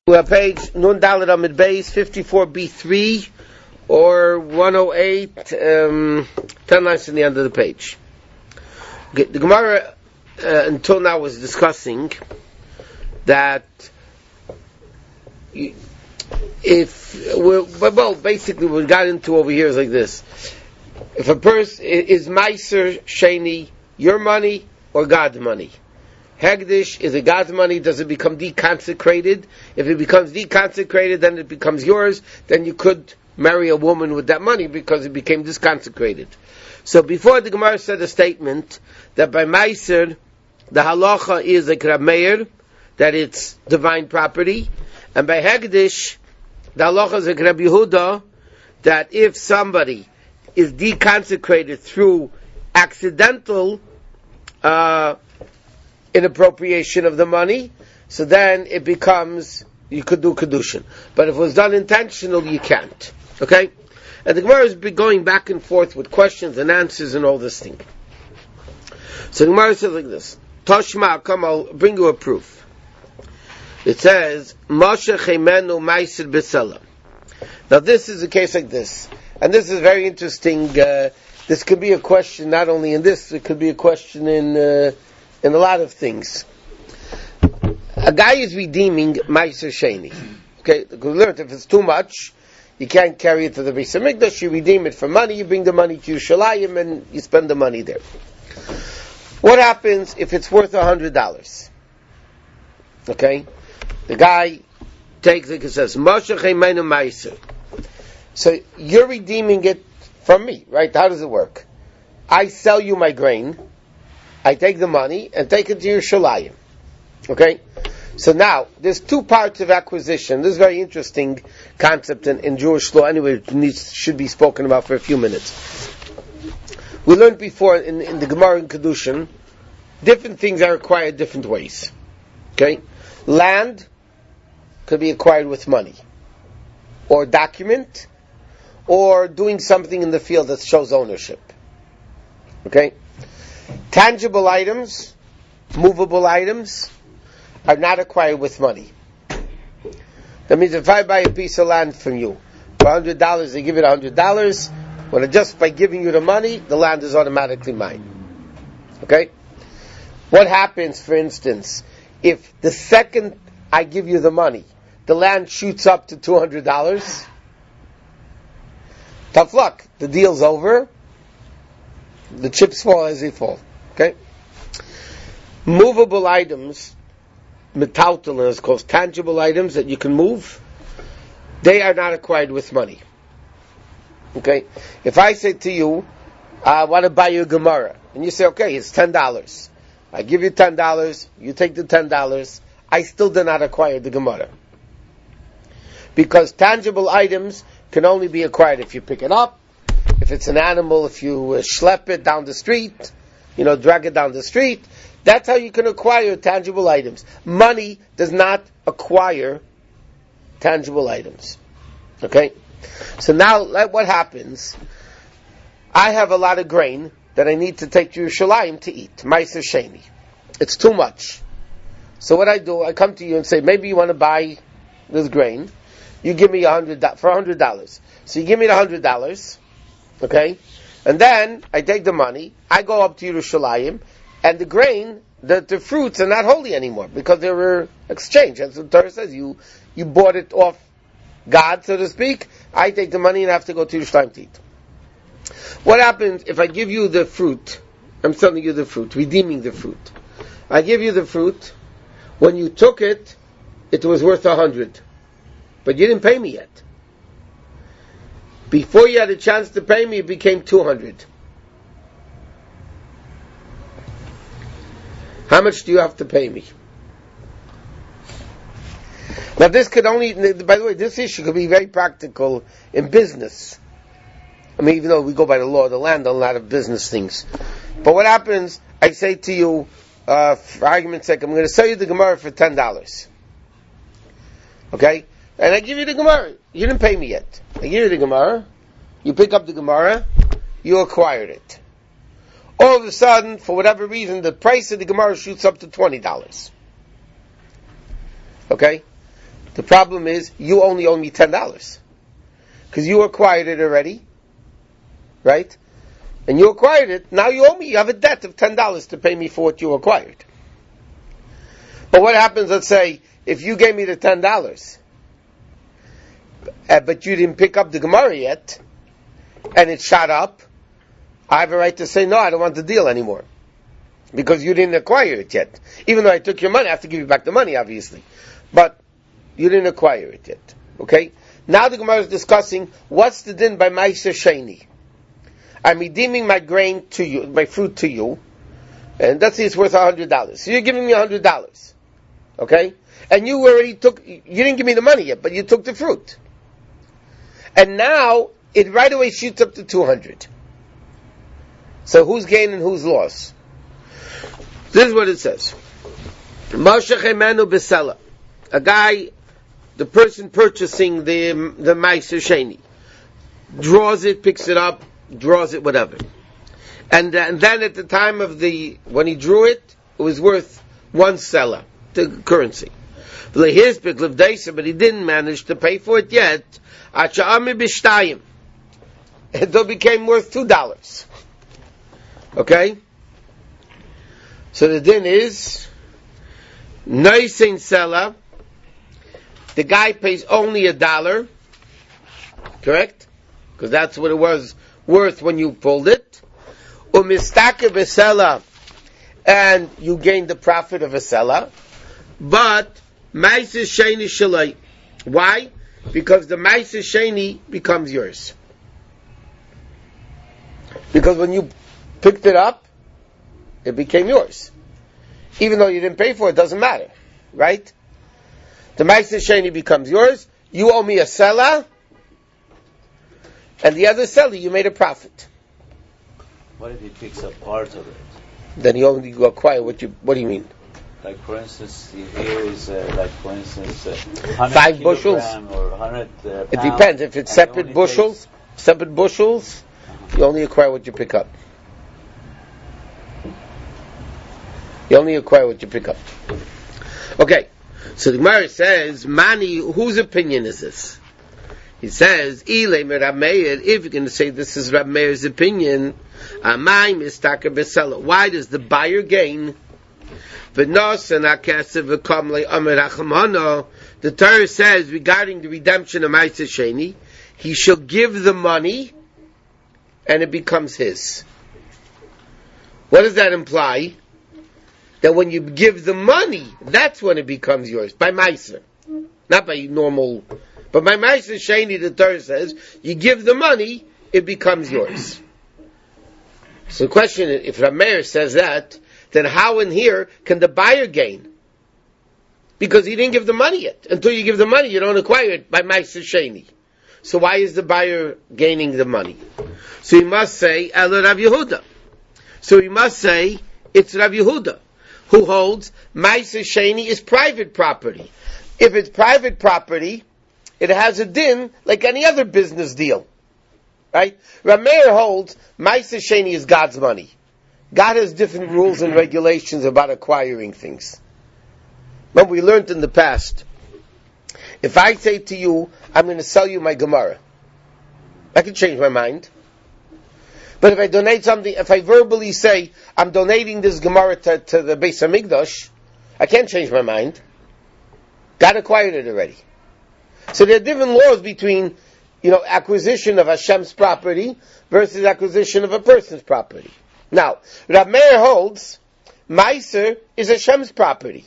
We have page Nun Dalet Amid Beis 54b3 or 108, 10 lines in the end of the page. Okay, the Gemara until now was discussing that basically what we got into over here is like this. If a person is Meiser Sheni, your money or God's money? Hegdish, is it God's money? Does it become deconsecrated? If it becomes deconsecrated, then it becomes yours. Then you could marry a woman with that money because it became disconsecrated. So before the Gemara said a statement that by Meiser, the halacha is like Rab Meir, that it's divine property. And by Hegdish, the halacha is like Rab Yehuda, that if somebody is deconsecrated through accidental inappropriation of the money, so then it becomes, you could do Kedushin. But if it was done intentionally, you can't. Okay? And the Gemara has been going back and forth with questions and answers and all this thing. So the Gemara says like this. Toshma, come, I'll bring you a proof. It says, Moshe Chemenu Meiser B'Sela. Now this is a case like this. And this is very interesting. This could be a question not only in this, it could be a question in a lot of things. A guy is redeeming Meiser Sheni. Okay, we learned if it's too much, you can't carry it to the Beis Hamikdash. You redeem it for money. You bring the money to Yerushalayim and you spend the money there. What happens if it's worth $100? Okay, the guy takes it and says, Moshe Chemenu Meiser. So you're redeeming it from me, right? How does it work? I sell you my grain. I take the money and take it to Yerushalayim. Okay? So now, there's two parts of acquisition. This is a very interesting concept in Jewish law. Anyway, it should be spoken about for a few minutes. We learned before in the Gemara in Kedushin, different things are acquired different ways. Okay? Land could be acquired with money. Or document. Or doing something in the field that shows ownership. Okay? Tangible items, movable items, are not acquired with money. That means if I buy a piece of land from you for $100, they give it $100. When just by giving you the money, the land is automatically mine. Okay? What happens, for instance, if the second I give you the money, the land shoots up to $200? Tough luck. The deal's over. The chips fall as they fall. Okay? Movable items, metautel is called tangible items that you can move, they are not acquired with money. Okay? If I say to you, I want to buy you a Gemara, and you say, okay, it's $10. I give you $10, you take the $10, I still do not acquire the Gemara. Because tangible items can only be acquired if you pick it up, if it's an animal, if you schlep it down the street, drag it down the street. That's how you can acquire tangible items. Money does not acquire tangible items. Okay? So now, what happens? I have a lot of grain that I need to take to Yerushalayim to eat. Meiser Sheni. It's too much. So what I do, I come to you and say, maybe you want to buy this grain. You give me $100. So you give me the $100. Okay? And then, I take the money, I go up to Yerushalayim, and the grain, the fruits are not holy anymore, because they were exchanged. That's what the Torah says. You bought it off God, so to speak. I take the money and I have to go to Yerushalayim to eat. What happens if I give you the fruit? I'm selling you the fruit, redeeming the fruit. I give you the fruit. When you took it, it was worth 100. But you didn't pay me yet. Before you had a chance to pay me, it became 200. How much do you have to pay me? Now this could only, by the way, this issue could be very practical in business. I mean, even though we go by the law of the land on a lot of business things. But what happens, I say to you, for argument's sake, I'm going to sell you the Gemara for $10. Okay? And I give you the Gemara. You didn't pay me yet. I give you the Gemara. You pick up the Gemara. You acquired it. All of a sudden, for whatever reason, the price of the Gemara shoots up to $20. Okay? The problem is, you only owe me $10. Because you acquired it already, right? And you acquired it, now you owe me, you have a debt of $10 to pay me for what you acquired. But what happens, let's say, if you gave me the $10, but you didn't pick up the Gemara yet, and it shot up, I have a right to say, no, I don't want the deal anymore. Because you didn't acquire it yet. Even though I took your money, I have to give you back the money, obviously. But you didn't acquire it yet. Okay? Now the Gemara is discussing, what's the din by Ma'aser Sheni? I'm redeeming my grain to you, my fruit to you, and let's say it's worth $100. So you're giving me $100. Okay? And you didn't give me the money yet, but you took the fruit. And now, it right away shoots up to 200. So who's gain and who's loss? This is what it says. Moshech Emenu Besela. A guy, the person purchasing the Ma'aser Sheni, draws it, picks it up, draws it, whatever. And then at the time of when he drew it, it was worth 1 selah, the currency. But he didn't manage to pay for it yet. It became worth $2. Okay? So the din is, Noisin selah, the guy pays only $1, correct? Because that's what it was worth when you pulled it. Umistake besela, and you gain the profit of a selah. But Ma'aser Sheni Shalai. Why? Because the Ma'aser Sheni becomes yours. Because when you picked it up, it became yours. Even though you didn't pay for it, doesn't matter. Right? The Ma'aser Sheni becomes yours. You owe me a selah. And the other seller, you made a profit. What if he picks up part of it? Then you only acquire what do you mean? Like for instance, here is 100 5 bushels or 100 pounds. It depends. If it's separate bushels, you only acquire what you pick up. You only acquire what you pick up. Okay. So the Gemara says, Mani, whose opinion is this? He says, if you're going to say this is Rab Meir's opinion, why does the buyer gain? The Torah says regarding the redemption of Ma'aser Sheni, he shall give the money and it becomes his. What does that imply? That when you give the money, that's when it becomes yours, by Ma'aser. Not by normal, but by Ma'aser Sheni, the Torah says, you give the money, it becomes yours. So the question is, if Rab Meir says that, then how in here can the buyer gain? Because he didn't give the money yet. Until you give the money, you don't acquire it by Ma'aser Sheni. So why is the buyer gaining the money? So he must say, Ela Rav Yehuda. So he must say, it's Rav Yehuda, who holds Ma'aser Sheni is private property. If it's private property, it has a din like any other business deal. Right? Rab Meir holds Ma'aser Sheni is God's money. God has different rules and regulations about acquiring things. But we learned in the past, if I say to you, I'm going to sell you my Gemara, I can change my mind. But if I donate something, if I verbally say, I'm donating this Gemara to the Beis HaMikdash, I can't change my mind. God acquired it already. So there are different laws between, acquisition of Hashem's property versus acquisition of a person's property. Now, Rab Meir holds, Ma'aser is Hashem's property.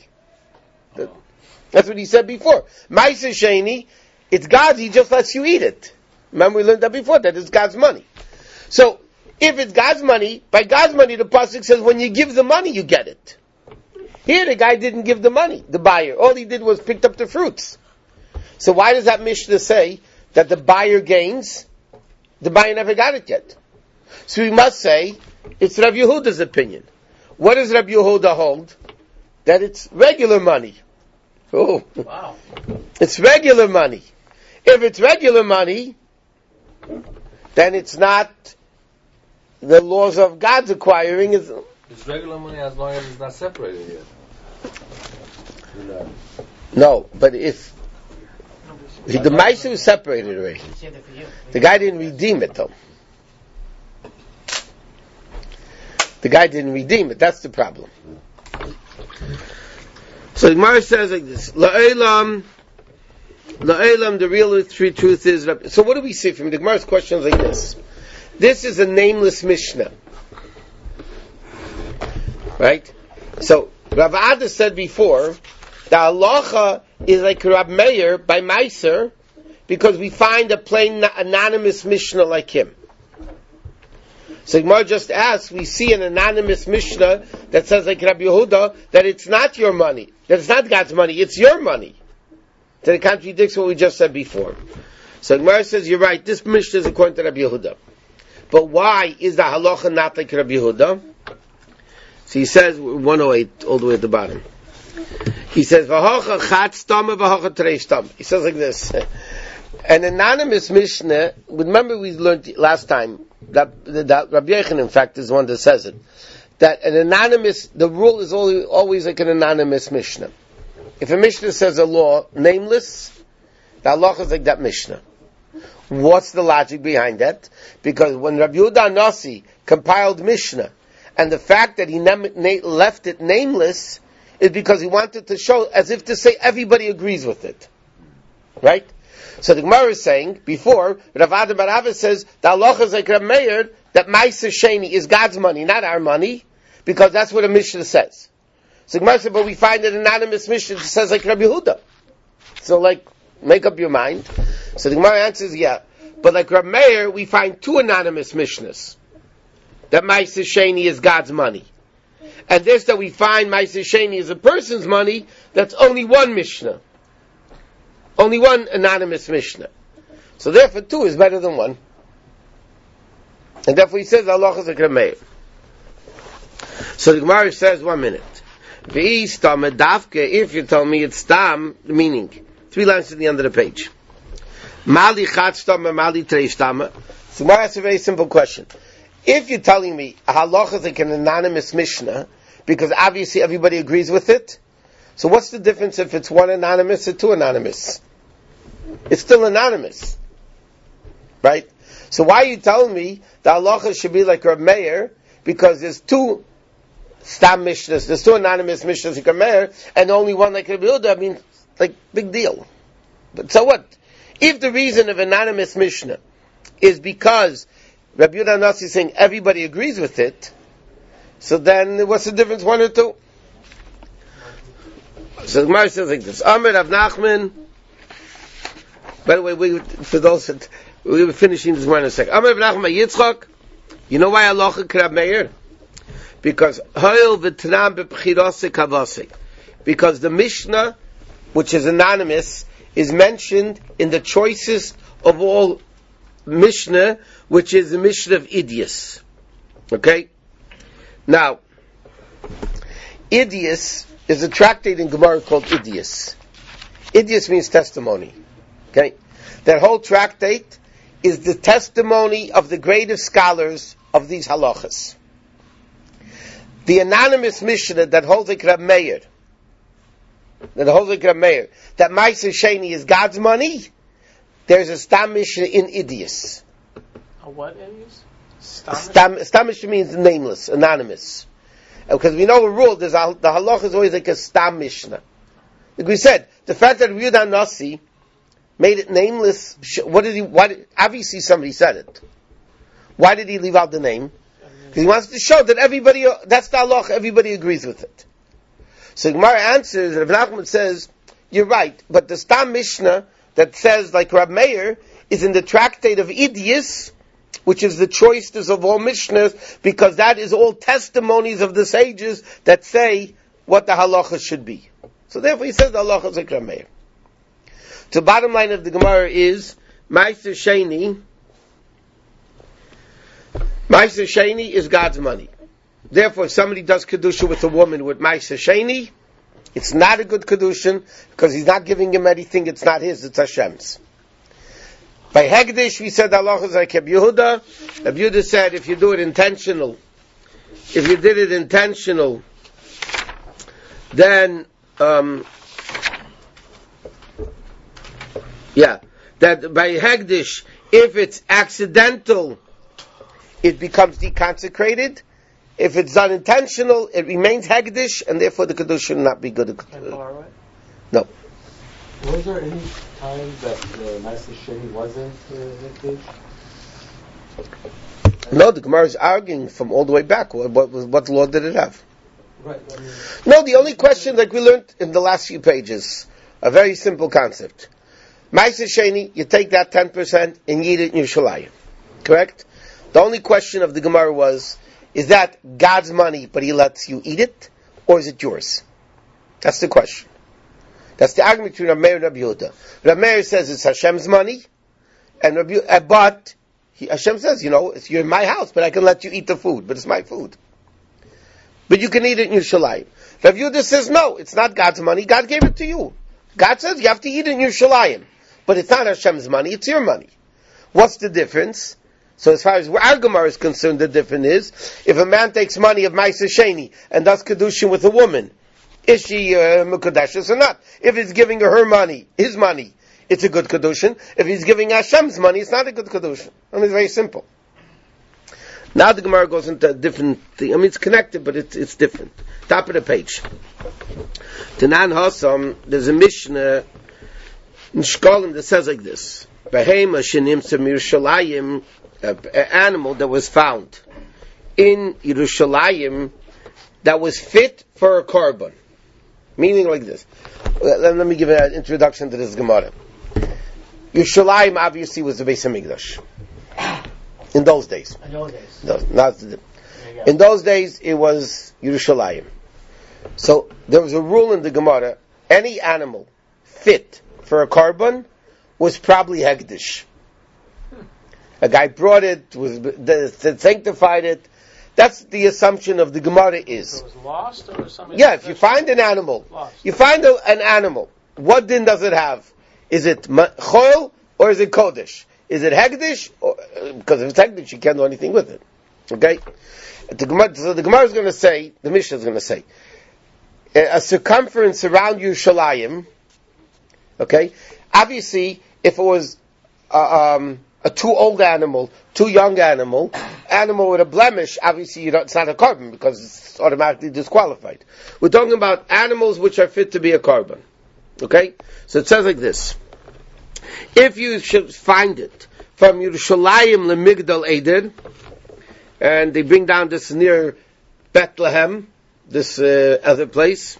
That's what he said before. Ma'aser Sheni, it's God's, he just lets you eat it. Remember we learned that before, that it's God's money. So, if it's God's money, by God's money the pasuk says when you give the money you get it. Here the guy didn't give the money, the buyer. All he did was picked up the fruits. So why does that Mishnah say that the buyer gains? The buyer never got it yet. So we must say, it's Rav Yehuda's opinion. What does Rav Yehuda hold? That it's regular money. Oh, wow! It's regular money. If it's regular money, then it's not the laws of God's acquiring. It's regular money as long as it's not separated yet. No, but if The Maisa was separated already. The guy didn't redeem it though. The guy didn't redeem it. That's the problem. So the Gemara says like this: La'elam, the real truth is. So what do we see from the Gemara's questions like this? This is a nameless Mishnah, right? So Rav Ada said before the halacha is like Rab Meir by Meiser because we find a plain anonymous Mishnah like him. So Gemara just asks, we see an anonymous Mishnah that says like Rabbi Yehuda that it's not your money, that it's not God's money, it's your money. That it contradicts what we just said before. So Gemara says, you're right, this Mishnah is according to Rabbi Yehuda. But why is the halacha not like Rabbi Yehuda? So he says, 108, all the way at the bottom. He says, V'hocha chat stama, v'hocha trei stama. He says like this. An anonymous Mishnah, remember we learned last time, that Rabbi Yechon, in fact, is the one that says it. That an anonymous, the rule is always like an anonymous Mishnah. If a Mishnah says a law, nameless, the halacha is like that Mishnah. What's the logic behind that? Because when Rabbi Yehuda Nasi compiled Mishnah, and the fact that he left it nameless, is because he wanted to show, as if to say everybody agrees with it. Right? So the Gemara is saying, before, Rav Ada bar Ava says, the halacha is like Rab Meir, that Ma'aser Sheni is God's money, not our money, because that's what a Mishnah says. So the Gemara said, but we find an anonymous Mishnah that says like Rabbi Yehuda. So like, make up your mind. So the Gemara answers, yeah. But like Rab Meir, we find two anonymous Mishnahs. That Ma'aser Sheni is God's money. And this that we find Ma'aser Sheni is a person's money, that's only one Mishnah. Only one anonymous Mishnah. So therefore two is better than one. And therefore he says, Allah is a Krameir. So the Gemara says, 1 minute. If you tell me it's Stam, the meaning. 3 lines at the end of the page. Mali chat stama, mali trei stama. So the Gemara asks a very simple question. If you're telling me a halacha is like an anonymous Mishnah, because obviously everybody agrees with it, so what's the difference if it's one anonymous or two anonymous? It's still anonymous. Right? So why are you telling me the halacha should be like Rab Meir? Because there's two Stam Mishnahs, there's two anonymous Mishnahs like Rab Meir, and only one like Rabbi Yehuda. I mean, like, big deal. But so what? If the reason of anonymous Mishnah is because Rabbi Yehuda Nasi is saying everybody agrees with it, so then what's the difference, one or two? So the Gemara says like this: Amar Rav Nachman. By the way, for those that we were finishing this one in a second. Amar Rav Nachman Yitzchak. You know why halacha Rab Meir? Because Hoil v'Tnam b'Bchirase Kavase. Because the Mishnah, which is anonymous, is mentioned in the choicest of all Mishnah, which is the Mishnah of Idias. Okay? Now, Idias is a tractate in Gemara called Idias. Idias means testimony. Okay? That whole tractate is the testimony of the greatest scholars of these halachas. The anonymous Mishnah that holds like Rab Meir, that Ma'aser Sheni is God's money, there's a Stam Mishnah in Idias. A what Idias? Stam Mishnah means nameless, anonymous. Because we know a rule, the halach is always like a Stam Mishnah. Like we said, the fact that Yehuda Nasi made it nameless, obviously somebody said it. Why did he leave out the name? Because he wants to show that everybody, that's the halach, everybody agrees with it. So Gemara answers, Rav Nachman says, you're right, but the Stam Mishnah that says, like Rab Meir, is in the tractate of Idias, which is the choicest of all Mishnahs, because that is all testimonies of the sages that say what the halacha should be. So therefore he says the halacha is like Rab Meir. So the bottom line of the Gemara is, Ma'aser Sheni is God's money. Therefore, if somebody does Kedusha with a woman with Ma'aser Sheni, it's not a good Kedushin, because he's not giving him anything, it's not his, it's Hashem's. By Hegdish, we said Allah is like Rabbi Yehuda. Rabbi Yehuda said, if you do it intentional, if you did it intentional, then, Yeah, that by Hegdish, if it's accidental, it becomes deconsecrated. If it's unintentional, it remains Hegdish, and therefore the Kedusha will not be good. Can I borrow it? No. Was there any time that the Master Sheni wasn't Hekdesh? No, the Gemara is arguing from all the way back. What law did it have? Right. No, the only question like we learned in the last few pages, a very simple concept. Ma'aser Sheni, you take that 10% and you eat it in Yerushalayim. Correct? The only question of the Gemara was, is that God's money, but He lets you eat it, or is it yours? That's the question. That's the argument between Rameir and Rabbi Yehuda. Rameir says it's Hashem's money, and Hashem says, you're in my house, but I can let you eat the food, but it's my food. But you can eat it in Yerushalayim. Rabbi Yehuda says, no, it's not God's money, God gave it to you. God says you have to eat it in Yerushalayim, but it's not Hashem's money, it's your money. What's the difference? So as far as our Gemara is concerned, the difference is, if a man takes money of Ma'aser Sheni and does Kedushin with a woman, is she Mekudeshes or not? If he's giving her money, his money, it's a good Kedushin. If he's giving Hashem's money, it's not a good Kedushin. It's very simple. Now the Gemara goes into a different thing. It's connected, but it's different. Top of the page. Tanan Hassam, there's a Mishnah in Shkolim that says like this. Behema shenimtza mirushalayim, an animal that was found in Yerushalayim that was fit for a korban. Meaning like this. Let me give an introduction to this Gemara. Yerushalayim obviously was the Beis HaMikdash. In those days. In those days it was Yerushalayim. So there was a rule in the Gemara, any animal fit for a korban was probably Hekdesh. A guy brought it, sanctified it. That's the assumption of the Gemara is. So it was lost or something? Yeah, if you find an animal, an animal, what din does it have? Is it choil or is it kodesh? Is it hegdish? Because if it's hegdish, you can't do anything with it. Okay? So the Gemara is going to say, the Mishnah is going to say, a circumference around Yerushalayim, okay? Obviously, if it was a too old animal, too young animal with a blemish, obviously it's not a korban because it's automatically disqualified. We're talking about animals which are fit to be a korban. Okay? So it says like this. If you should find it from Yerushalayim leMigdal Eder, and they bring down this near Bethlehem, this other place,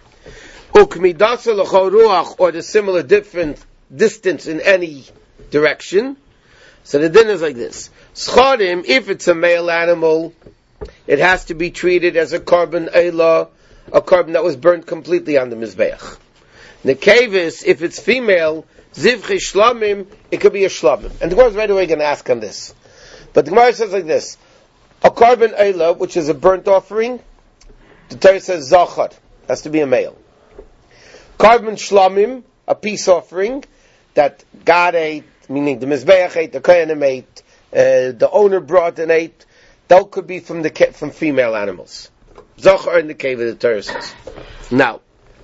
Ukmidasa l'chol ruach, or the similar different distance in any direction. So the din is like this. Scharim, if it's a male animal, it has to be treated as a korban eilah, a korban that was burnt completely on the mizbeach. Nekevis, if it's female, zivchi shlamim, it could be a shlamim. And the Gemara is right away going to ask on this. But the Gemara says like this. A korban eilah, which is a burnt offering, the Torah says zachar, has to be a male. Korban shlamim, a peace offering, that God ate, meaning the Mizbeach ate, the Kohanim ate, the owner brought and ate, that could be from female animals. Zachar in the cave of the Torah says. Now,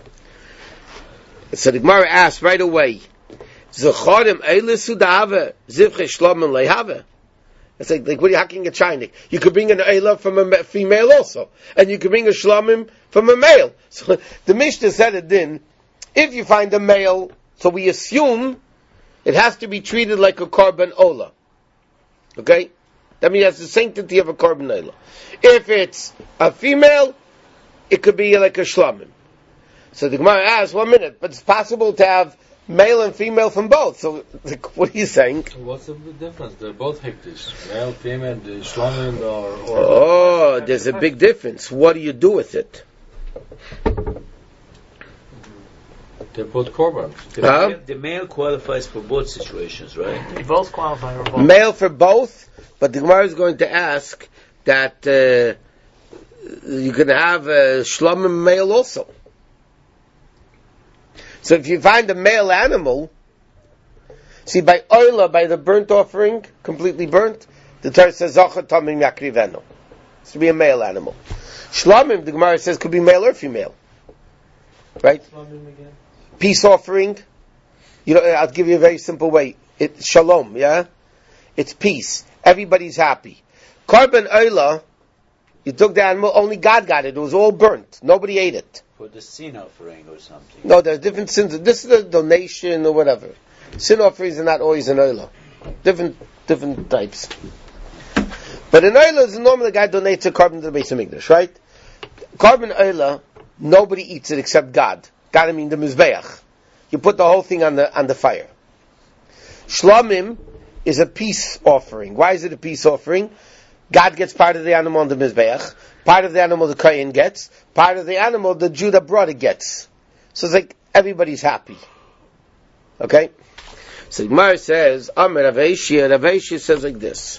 so the Gemara asks right away, Zacharim eile sudave, zivche shlamim lehave. It's like how can you get chinik? You could bring an eilah from a female also, and you could bring a shlamim from a male. So the Mishnah said it then, if you find a male, so we assume it has to be treated like a korban olah. Okay? That means it has the sanctity of a korban olah. If it's a female, it could be like a shlamim. So the Gemara asks, 1 minute, but it's possible to have male and female from both. So, what are you saying? What's the difference? They're both hektish. Male, female, the shlamim, or... Oh, there's a big difference. What do you do with it? They're both korbans. The male qualifies for both situations, right? They both qualify for both. Male for both, but the Gemara is going to ask that you can have a shlamim male also. So if you find a male animal, see by oila, by the burnt offering, completely burnt, the Torah says Zachar Tamim Yakriveno. It's to be a male animal. Shlamim, the Gemara says, could be male or female. Right? Shlamim again? Peace offering, I'll give you a very simple way. It's shalom, yeah? It's peace. Everybody's happy. Korban Oila, you took the animal, only God got it. It was all burnt. Nobody ate it. For the sin offering or something. No, there's different sins. This is a donation or whatever. Sin offerings are not always an Oila. Different types. But an Oila is normally the guy donates a carbon to the Beis HaMikdash, right? Carbon Oila, nobody eats it except God. God, I mean the Mizbeach. You put the whole thing on the fire. Shlomim is a peace offering. Why is it a peace offering? God gets part of the animal on the Mizbeach, part of the animal the Kohen gets, part of the animal the Jew that brought it gets. So it's like everybody's happy. Okay? So Gemara says, Amar Rav Aishia says like this.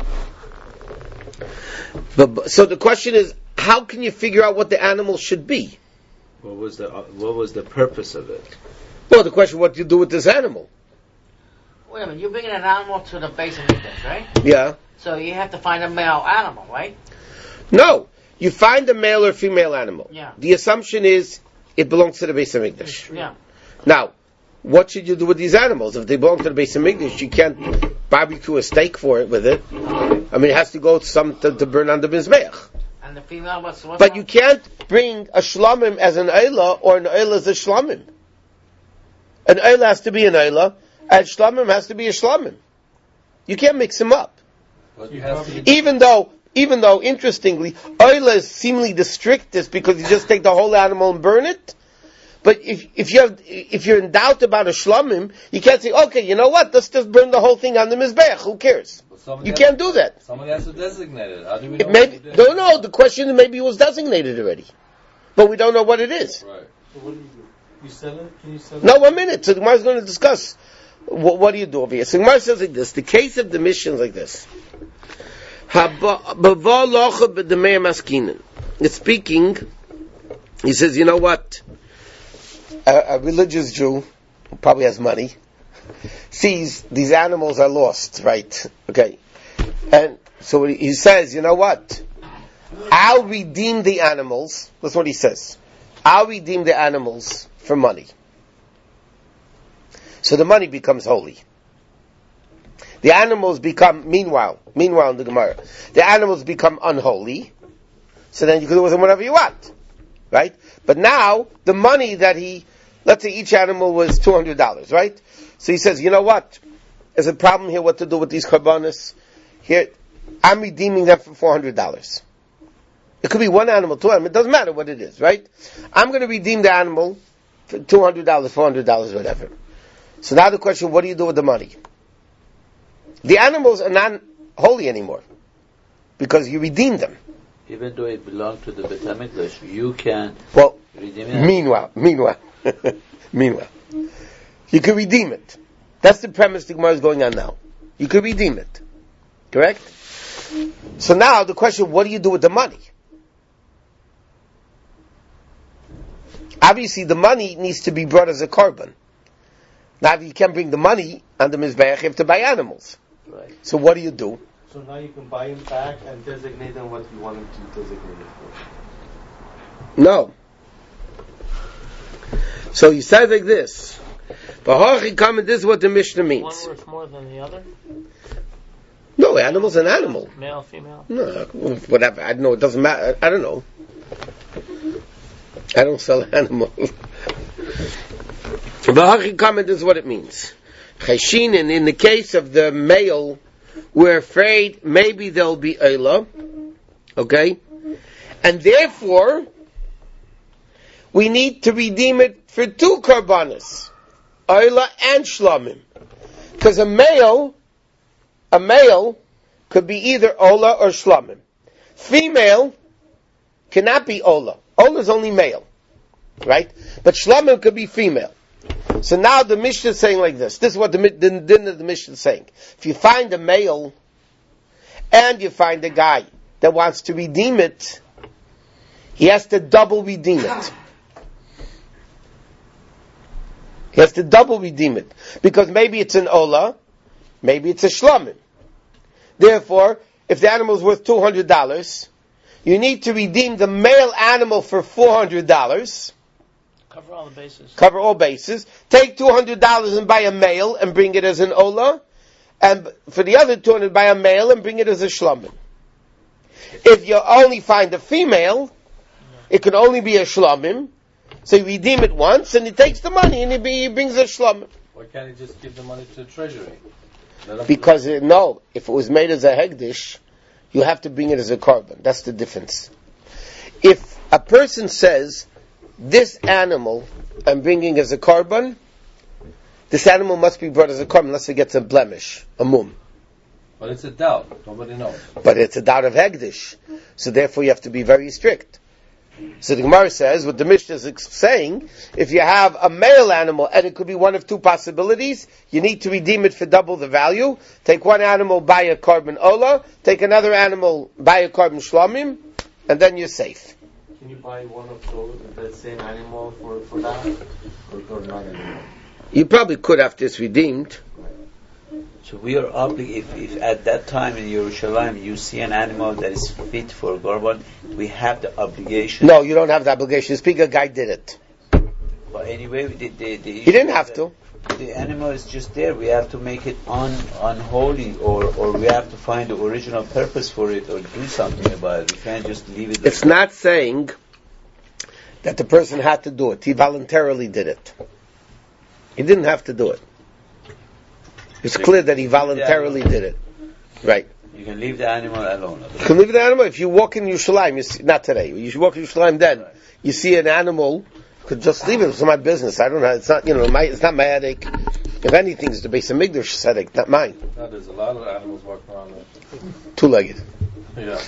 So the question is, how can you figure out what the animal should be? What was the purpose of it? Well, the question, what do you do with this animal? Wait a minute, you're bringing an animal to the Beis HaMikdash, right? Yeah. So you have to find a male animal, right? No. You find a male or female animal. Yeah. The assumption is it belongs to the Beis HaMikdash. Yeah. Now, what should you do with these animals? If they belong to the Beis HaMikdash, you can't barbecue a steak for it with it. I mean, it has to go to burn on the Mizbeach. And the female, what's But you can't bring a shlamim as an Eilah or an Eilah as a shlamim. An Eilah has to be an Eilah, and shlamim has to be a shlamim. You can't mix them up. Even though, interestingly, Eilah is seemingly the strictest because you just take the whole animal and burn it. But if you're in doubt about a shlamim, you can't say, okay, you know what? Let's just burn the whole thing on the mizbeach. Who cares? You can't do that. Somebody has to designate it. How do we know? No. The question is maybe it was designated already, but we don't know what it is. Right. So what do you do? You sell it? Can you sell it? No, 1 minute. So the Gemara is going to discuss what do you do over here. So the Gemara says like this: the case of the mission is like this. It's speaking. He says, you know what? A religious Jew who probably has money sees these animals are lost, right? Okay. And so he says, you know what? I'll redeem the animals. That's what he says. I'll redeem the animals for money. So the money becomes holy. The animals become, meanwhile in the Gemara, the animals become unholy. So then you can do with them whatever you want. Right? But now, the money that let's say each animal was $200, right? So he says, you know what? There's a problem here what to do with these karbanos. Here, I'm redeeming them for $400. It could be one animal, two animals, it doesn't matter what it is, right? I'm going to redeem the animal for $200, $400, whatever. So now the question, what do you do with the money? The animals are not holy anymore. Because you redeemed them. Even though it belonged to the Beit HaMikdash, you can redeem it. Meanwhile, you can redeem it. That's the premise the Gemara is going on now. You can redeem it. Correct? So now the question, what do you do with the money? Obviously the money needs to be brought as a korban. Now if you can't bring the money on the Mizbeach, you have to buy animals. Right. So what do you do? So now you can buy them back and designate them what you want them to designate it for. No. So he says like this. This is what the Mishnah means. One worth more than the other? No, animal's an animal. Male, female? No, whatever. I don't know. It doesn't matter. I don't know. I don't sell animals. This is what it means. Cheshin, and in the case of the male, we're afraid maybe there'll be Eilah. Okay? And therefore, we need to redeem it for two karbanos. Eilah and shlamim. Because a male could be either Ola or shlamim. Female cannot be Ola. Ola is only male. Right? But shlamim could be female. So now the Mishnah is saying like this. This is what the Mishnah is saying. If you find a male and you find a guy that wants to redeem it, he has to double redeem it. He has to double redeem it. Because maybe it's an Ola, maybe it's a Shlamim. Therefore, if the animal is worth $200, you need to redeem the male animal for $400, Cover all the bases. Cover all bases. Take $200 and buy a male and bring it as an ola, and for the other 200 buy a male and bring it as a shlomim. If you only find a female, it can only be a shlomim. So you redeem it once, and he takes the money and he brings a shlomim. Why can't he just give the money to the treasury? Because no, if it was made as a hegdish, you have to bring it as a korban. That's the difference. If a person says, this animal I'm bringing as a korban, this animal must be brought as a korban unless it gets a blemish, a mum. But it's a doubt. Nobody knows. But it's a doubt of hegdish. So therefore you have to be very strict. So the Gemara says, what the Mishnah is saying, if you have a male animal, and it could be one of two possibilities, you need to redeem it for double the value. Take one animal, buy a korban ola, take another animal, buy a korban shlomim, and then you're safe. Can you buy one of those, the same animal for that? Or not anymore? You probably could after it's redeemed. So we are obligated, if at that time in Yerushalayim you see an animal that is fit for Korban, we have the obligation. No, you don't have the obligation. The speaker guy did it. But anyway, He didn't have to. The animal is just there. We have to make it unholy, or we have to find the original purpose for it, or do something about it. We can't just leave it. It's not saying that the person had to do it. He voluntarily did it. He didn't have to do it. It's clear that he voluntarily did it. Right. You can leave the animal alone. You can leave the animal. If you walk in Yerushalayim, you see, not today, you should walk in Yerushalayim then, you see an animal, you could just leave it. It's my business. I don't know. It's not, it's not my headache. If anything, it's the Beis HaMikdash headache, not mine. No, there's a lot of animals walking around there. Two-legged. Yeah.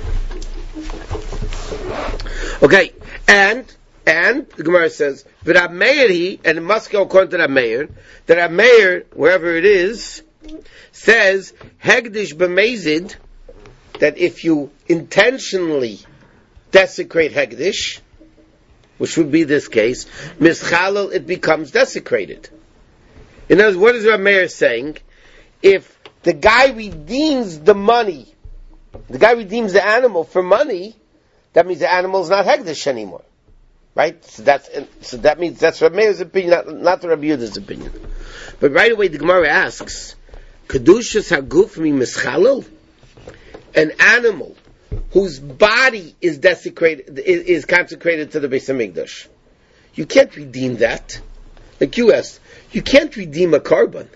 Okay. And the Gemara says, V'Rab Meir and it must go according to Rab Meir, that Rab Meir, wherever it is, says, Hegdish b'mezid, that if you intentionally desecrate Hegdish, which would be this case, mischalel, it becomes desecrated. In other words, what is Rab Meir saying? If the guy redeems the money, the guy redeems the animal for money, that means the animal is not Hegdish anymore. Right? So that means that's Rab Meir's opinion, not the Rabbi Yehuda's opinion. But right away the Gemara asks, Kedushas haguf mi mischalel? An animal whose body is desecrated, is consecrated to the Beis HaMikdash. You can't redeem that. Like you asked, you can't redeem a korban.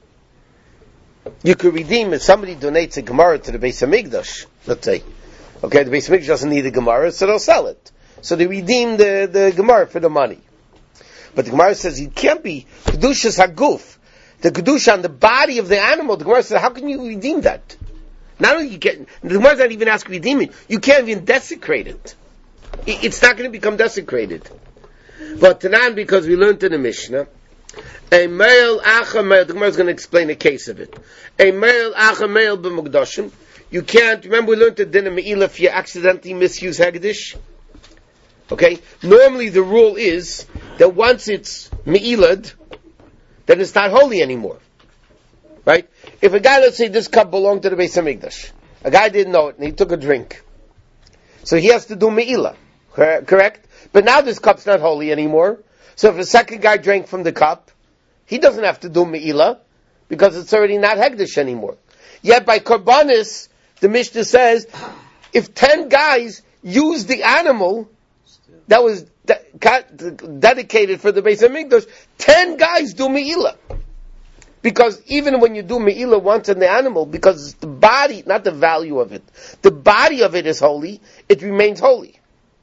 You could redeem if somebody donates a Gemara to the Beis HaMikdash, let's say. Okay, the Beis HaMikdash doesn't need a Gemara, so they'll sell it. So they redeem the Gemara for the money. But the Gemara says it can't be Kedushas Haguf. The Kedusha on the body of the animal, the Gemara says, how can you redeem that? Not only the Gemara not even asking redeeming, you can't even desecrate it. It's not going to become desecrated. But Tanan, because we learned in the Mishnah, a male acha male, the Gemara is going to explain a case of it. A male acha male b'mukdashim, you can't, remember we learned the din of Me'ilah if you accidentally misuse Hegdish? Okay? Normally the rule is that once it's Me'ilad, then it's not holy anymore. Right? If a guy, let's say this cup belonged to the Beis HaMikdash, a guy didn't know it and he took a drink. So he has to do Me'ilah. Correct? But now this cup's not holy anymore. So if a second guy drank from the cup, he doesn't have to do Me'ilah because it's already not Hegdish anymore. Yet by Korbanis, the Mishnah says, if 10 guys use the animal that was dedicated for the Beis HaMikdash, 10 guys do Me'ilah. Because even when you do Me'ilah once on the animal, because it's the body, not the value of it, the body of it is holy, it remains holy.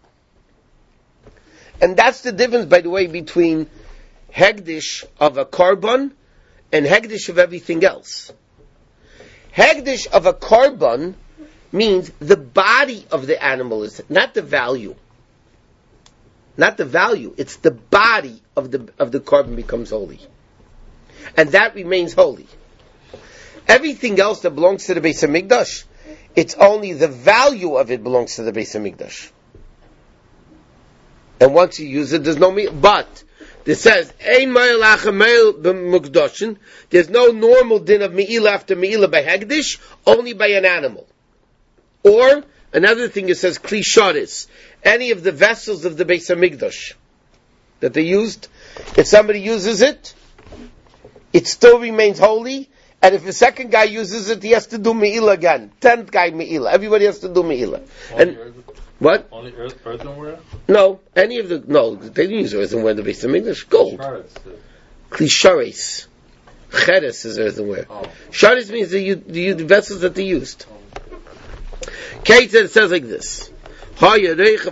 And that's the difference, by the way, between Hegdish of a korban and Hegdish of everything else. Hegdish of a korban means the body of the animal is, not the value. Not the value, it's the body of the korban becomes holy. And that remains holy. Everything else that belongs to the Beis HaMikdash, it's only the value of it belongs to the Beis HaMikdash. And once you use it, there's no but it says, Ein ma'il acha ma'il b'mukdoshin, there's no normal din of Me'ilah after Me'ilah by Hegdish, only by an animal. Or, another thing it says, Kli Sharis, any of the vessels of the Beis HaMikdash. that they used, if somebody uses it, it still remains holy, and if a second guy uses it, he has to do me'ila again. 10th guy me'ila. Everybody has to do me'ila. And what? Only earthenware? No, they didn't use earthenware in the Beis Hamikdash. Gold. Klishares. Cheres is earthenware. Shares means the vessels that they used. Kate says like this. What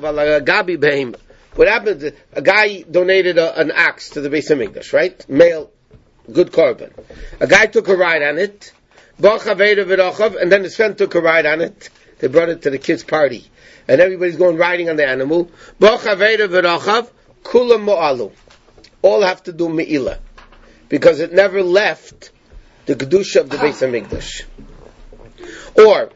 happened? A guy donated an ox to the Beis Hamikdash, right? Male, good korban. A guy took a ride on it, and then his friend took a ride on it. They brought it to the kids' party, and everybody's going riding on the animal. All have to do me'ila, because it never left the kedusha of the Beis Hamikdash. Or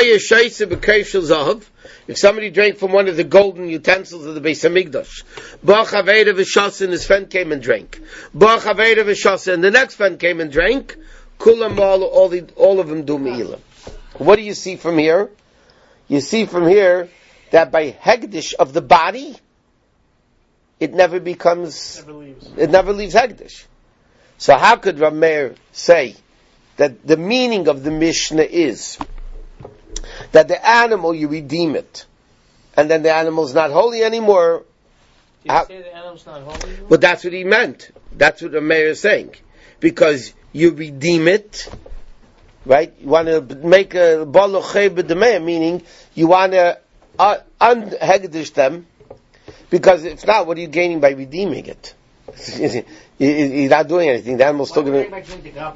if somebody drank from one of the golden utensils of the Beis Hamikdash, and his friend came and drank, and the next friend came and drank, all of them do me'ila. What do you see from here? You see from here that by hegdish of the body, it never leaves hegdish. So how could Rav Meir say that the meaning of the Mishnah is that the animal, you redeem it, and then the animal's not holy anymore? Did you say the animal's not holy anymore? But that's what he meant. That's what Rav Meir is saying. Because you redeem it, right? You want to make a balochei b'demei, meaning you want to unhegdish them, because if not, what are you gaining by redeeming it? You're not doing anything. The animal's still going to...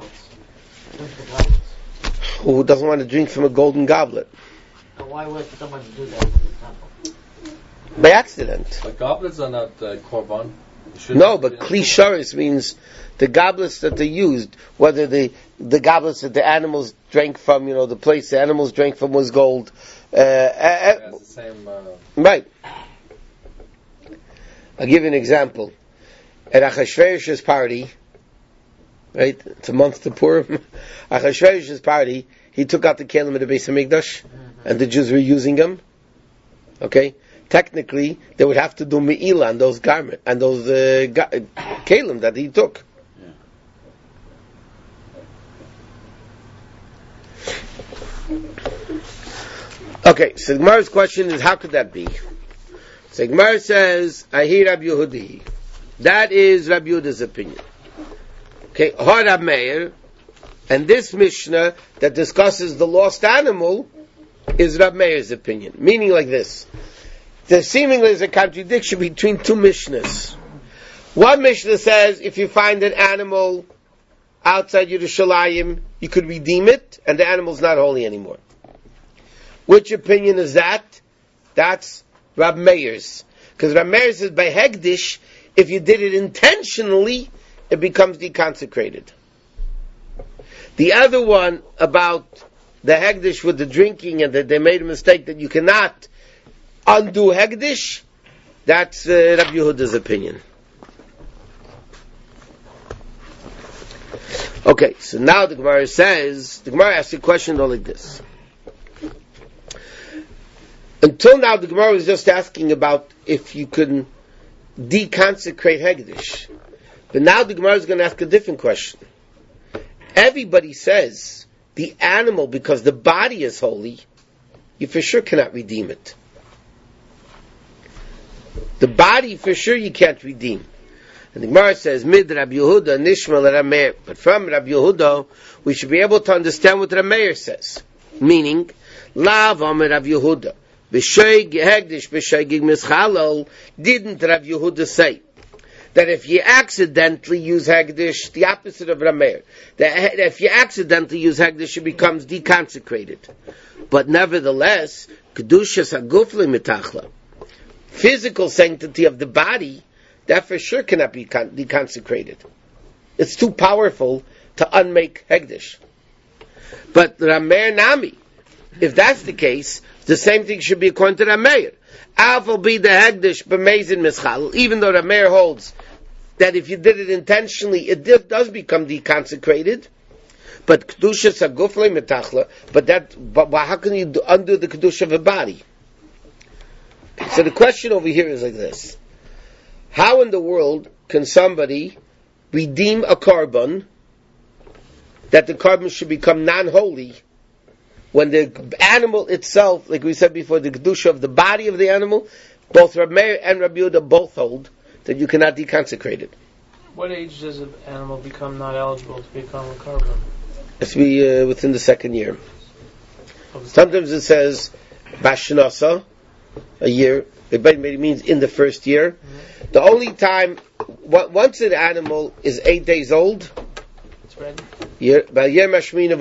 Who doesn't want to drink from a golden goblet? Why would someone do that in the temple? By accident. But goblets are not korban. No, but klisharis means the goblets that they used, whether the goblets that the animals drank from, the place the animals drank from was gold. It's the same... Right. I'll give you an example. At Achashverosh's party, right? It's a month to Purim. Achashverosh's party, he took out the kelim of the Beis Hamikdash, and the Jews were using them. Okay? Technically, they would have to do me'ila on those garments, and those kelim that he took. Okay, so the Gemara's question is, how could that be? So the Gemara says, I hear Rabbi Yehudi. That is Rabbi Yehuda's opinion. Okay, Rav Meir, and this Mishnah that discusses the lost animal is Rav Meir's opinion. Meaning like this. There seemingly is a contradiction between two Mishnahs. One Mishnah says, if you find an animal outside Yerushalayim, you could redeem it, and the animal's not holy anymore. Which opinion is that? That's Rav Meir's. Because Rav Meir says, by Hegdish, if you did it intentionally, it becomes deconsecrated. The other one about the Hegdish with the drinking and that they made a mistake that you cannot undo Hegdish, that's Rabbi Yehuda's opinion. Okay, so now the Gemara asks a question like this. Until now, the Gemara was just asking about if you can deconsecrate Hegdish. But now the Gemara is going to ask a different question. Everybody says the animal, because the body is holy, you for sure cannot redeem it. The body, for sure, you can't redeem. And the Gemara says, Mid Rabbi Yehuda, Nishma Rav Meir. But from Rabbi Yehuda, we should be able to understand what Rav Meir says. Meaning, Lav Amar Rabbi Yehuda. B'sheig Hegdish, b'sheigig mischalol, didn't Rabbi Yehuda say that if you accidentally use Hegdish, the opposite of Rav Meir, that if you accidentally use Hegdish, it becomes deconsecrated. But nevertheless, Kedushas HaGuf Mitachla, physical sanctity of the body, that for sure cannot be deconsecrated. It's too powerful to unmake Hegdish. But Rav Meir Nami, if that's the case, the same thing should be according to Rav Meir. Alpha be the Hegdish b'meizin mischal. Even though Rav Meir holds that if you did it intentionally, it does become deconsecrated. But kedusha sagufle metachla. But how can you undo the kedusha of a body? So the question over here is like this: How in the world can somebody redeem a carbon that the carbon should become non-holy when the animal itself, like we said before, the kedusha of the body of the animal, both Reb Meir and Rabbi Yehuda both hold that you cannot deconsecrate it. What age does an animal become not eligible to become a carbon? It has to be within the second year. Sometimes it says Bashnasa, a year. It means in the first year. Mm-hmm. The only time, once an animal is 8 days old, it's ready. That's what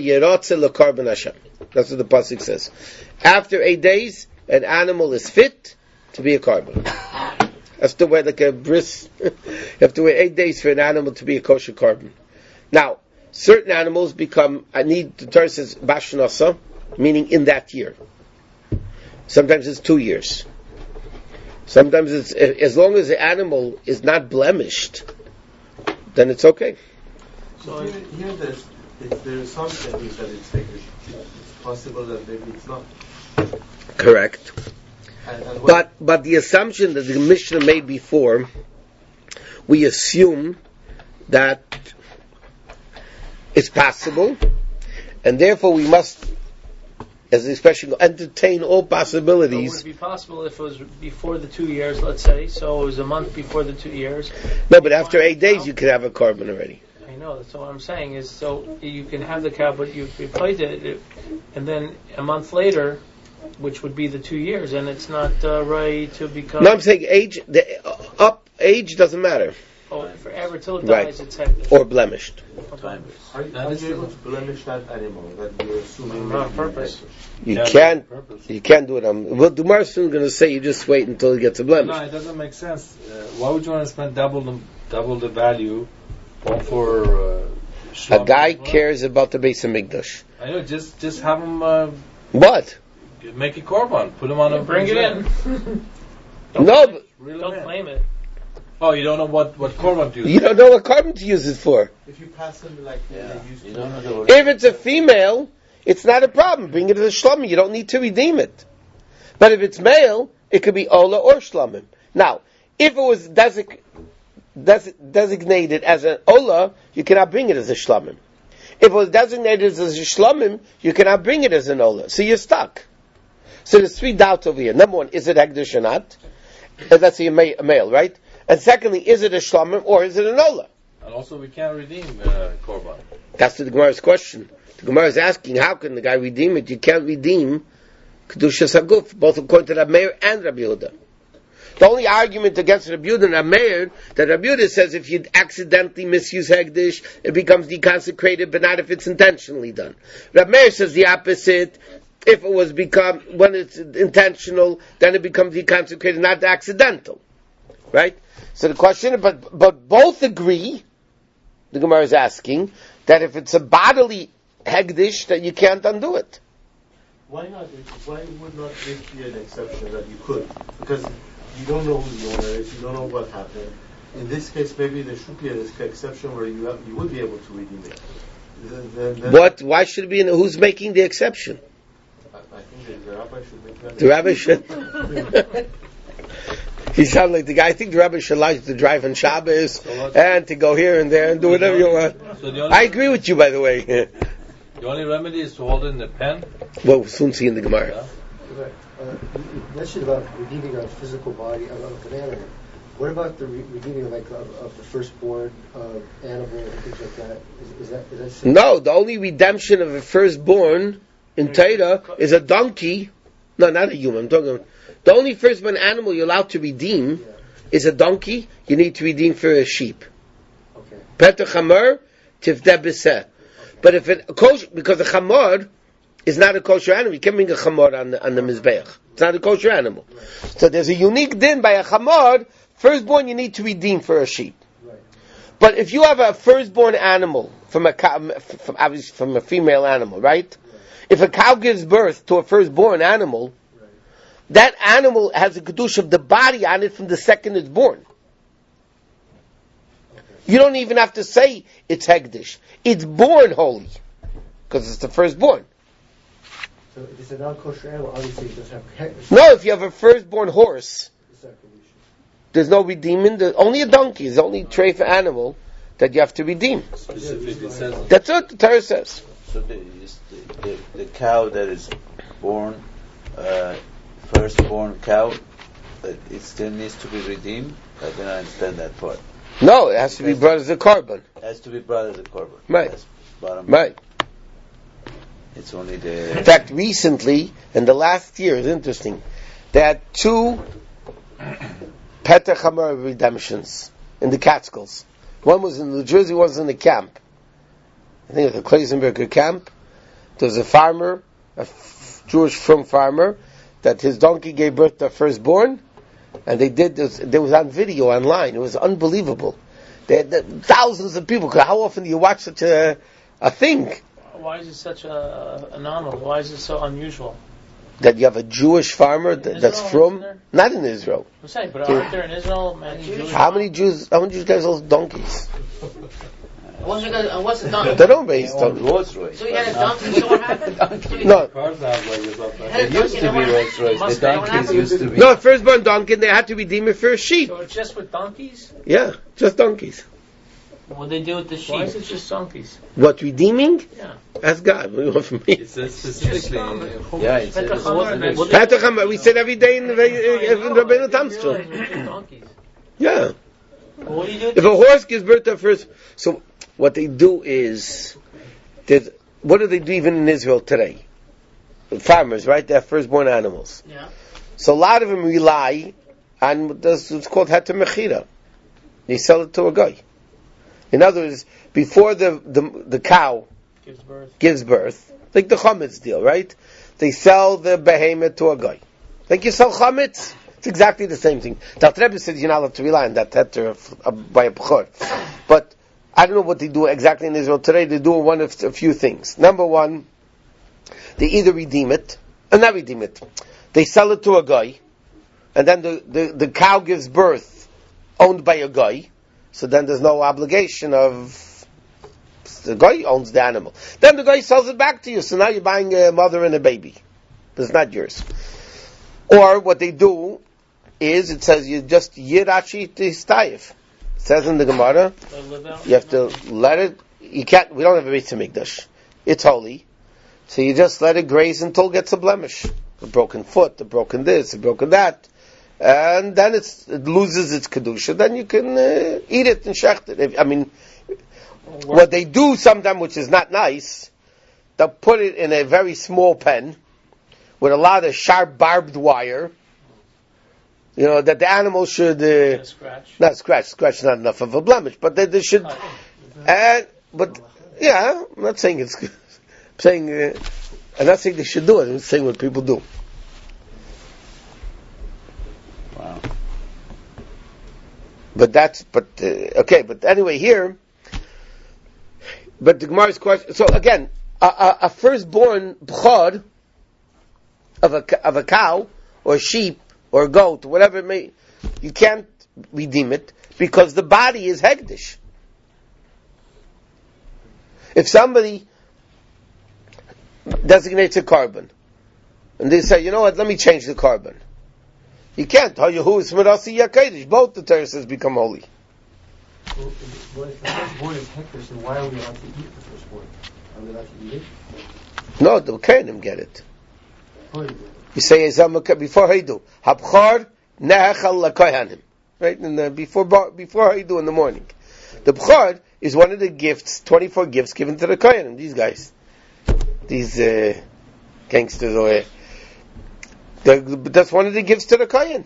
the pasuk says. After 8 days, an animal is fit to be a carbon. Has to wait like a bris. You have to wait 8 days for an animal to be a kosher carbon. Now, certain animals become, the Torah says Bashnasa, meaning in that year. Sometimes it's 2 years. Sometimes it's, as long as the animal is not blemished, then it's okay. So here there is some things that it's possible that maybe it's not. Correct. And but the assumption that the Mishnah made before, we assume that it's possible, and therefore we must, as especially, entertain all possibilities. So would it be possible if it was before the 2 years, let's say, so it was a month before the 2 years? No, but after 8 days you could have a carbon already. I know, that's what I'm saying, is so you can have the cow, but you've replaced it, and then a month later, which would be the 2 years, and it's not right to become... No, I'm saying age age doesn't matter. Oh, forever till it Right. dies, it's hectic. Or blemished. are you able to blemish that animal that you're assuming On purpose. You Yeah, can't purpose. you can't do it on... Well, Dumar's soon going to say you just wait until it gets a blemish. No, it doesn't make sense. Why would you want to spend double the value for A guy cares about the Beis HaMikdash. I know, just have him What? make a korban, put him on a Bring it in. No, but Don't claim it. Oh, you don't know what korban to use. you don't know what carbon to use it for. If you pass them like Yeah. they used You to. don't know the origin. If it's a female, it's not a problem. Bring it to the shlomim. You don't need to redeem it. But if it's male, it could be ola or shlomim. Now, if it was designated as an ola, you cannot bring it as a shlomim. If it was designated as a shlomim, you cannot bring it as an ola. So you're stuck. So there's three doubts over here. Number one, is it hegdish or not? That's a male, right? And secondly, is it a shlomim or is it an ola? And also, we can't redeem korban. That's the Gemara's question. The Gemara is asking, how can the guy redeem it? You can't redeem Kedushas HaGuf, both according to Rabbi Meir and Rabbi Yehuda. The only argument against Rabbi Yehuda and Rabbi Meir, that Rabbi Yehuda says if you accidentally misuse Hegdish, it becomes deconsecrated, but not if it's intentionally done. Rabbi Meir says the opposite. If it was when it's intentional, then it becomes deconsecrated, not accidental. Right? So the question, but both agree, the Gemara is asking, that if it's a bodily Hegdish, that you can't undo it. Why not? Why would not this be an exception that you could? Because you don't know who the owner is, you don't know what happened. In this case, maybe there should be an exception where you would be able to redeem it. What? Why should it be? Who's making the exception? I think the rabbi should make that. The rabbi should. He sounds like the guy. I think the rabbi should like to drive on Shabbos and to go here and there and do whatever you want. So I agree with you, by the way. The only remedy is to hold it in the pen. Well, we'll soon see in the Gemara. Yeah. You mentioned about redeeming a physical body of an animal. What about the redeeming of the firstborn animal and things like that? Is that No, the only redemption of a firstborn in Torah is a donkey. No, not a human. I'm talking about the only firstborn animal you're allowed to redeem is a donkey. You need to redeem for a sheep. Okay. Petah chamor tifdeh b'seh. But if it kosher, because a chamor is not a kosher animal, you can't bring a chamor on the mizbeach. It's not a kosher animal. So there's a unique din by a chamor. Firstborn you need to redeem for a sheep. Right. But if you have a firstborn animal from a female animal, right? If a cow gives birth to a firstborn animal, that animal has a kedusha of the body on it from the second it's born. You don't even have to say it's hegdish. It's born holy. Because it's the firstborn. So if it's a non-kosher animal, obviously it doesn't have No, if you have a firstborn horse, there's no redeeming. Only a donkey is the only treif animal that you have to redeem. Specifically says That's what the Torah says. So the cow that is born, firstborn cow, it still needs to be redeemed? I don't understand that part. No, it has to be brought as a korban. It has to be brought as a korban. Right. That's bottom. Right. It's only the... In fact, recently, in the last year, it's interesting, they had 2 Petach Hamor redemptions in the Catskills. One was in New Jersey, one was in the camp. I think it was the Kleisenberger camp. There was a farmer, Jewish from farmer, that his donkey gave birth to a firstborn, and there was on video online. It was unbelievable. They had thousands of people. How often do you watch such a thing? Why is it such a anomaly? Why is it so unusual? That you have a Jewish farmer that's from, not in Israel. I'm saying, but aren't there in Israel many Jewish? How many Jews guys hold donkeys? What's the donkey? They don't raise donkeys. Rolls Royce. So you had a donkey, so what happened? No, cars have like this up Had a It used to be Rolls Royce. The donkeys used to be... no, firstborn donkey, they had to redeem it for a sheep. So it's just with donkeys? Yeah, just donkeys. What they do with the sheep? Why is it just donkeys? What, redeeming? Yeah. That's God. What do you want from me? It says specifically. Yeah, it's Petach Hamor. Petach Hamor, we said every day in Rabbeinu Tam's Realize Torah. it was just donkeys. Yeah. Well, what do you do? If a horse gives birth to a first... So, what they do is... What do they do even in Israel today? Farmers, right? They have firstborn animals. Yeah. So a lot of them rely on what's called heter mechira. They sell it to a guy. In other words, before the cow gives birth, like the chametz deal, right? They sell the behemoth to a guy. Like you sell chametz, it's exactly the same thing. The Rebbe says you're not allowed to rely on that heter by a bechor. But I don't know what they do exactly in Israel today. They do one of a few things. Number one, they either redeem it, or not redeem it. They sell it to a guy, and then the cow gives birth, owned by a guy, so then there's no obligation of, the guy owns the animal. Then the guy sells it back to you, so now you're buying a mother and a baby. But it's not yours. Or what they do is, it says you just yirachi tistayif. It says in the Gemara, you have to let it, we don't have a Beit HaMikdash. It's holy. So you just let it graze until it gets a blemish. A broken foot, a broken this, a broken that. And then it loses its kedusha. Then you can eat it and shecht it. What they do sometimes, which is not nice, they'll put it in a very small pen with a lot of sharp barbed wire. You know, that the animal should not scratch is not enough of a blemish, but they should. But yeah, I'm not saying it's. I'm not saying they should do it. I'm saying what people do. Wow. But anyway, here. But the Gemara's question. So again, a firstborn b'chad of a cow or a sheep or a goat, whatever it may, you can't redeem it because the body is hegdish. If somebody designates a korban, and they say, you know what, let me change the korban. You can't. Both the Torah says become holy. Well, if the firstborn is hectors, then why are we allowed to eat the firstborn? Are we allowed to eat it? No, the Kohanim get it. Before you You say before Haidu, Habchor Nehechal LaKohanim. Right? Before Haidu in the morning. The Bchor is one of the gifts, 24 gifts given to the Kohanim, these guys. These gangsters over here. That's one of the gifts to the Kohen.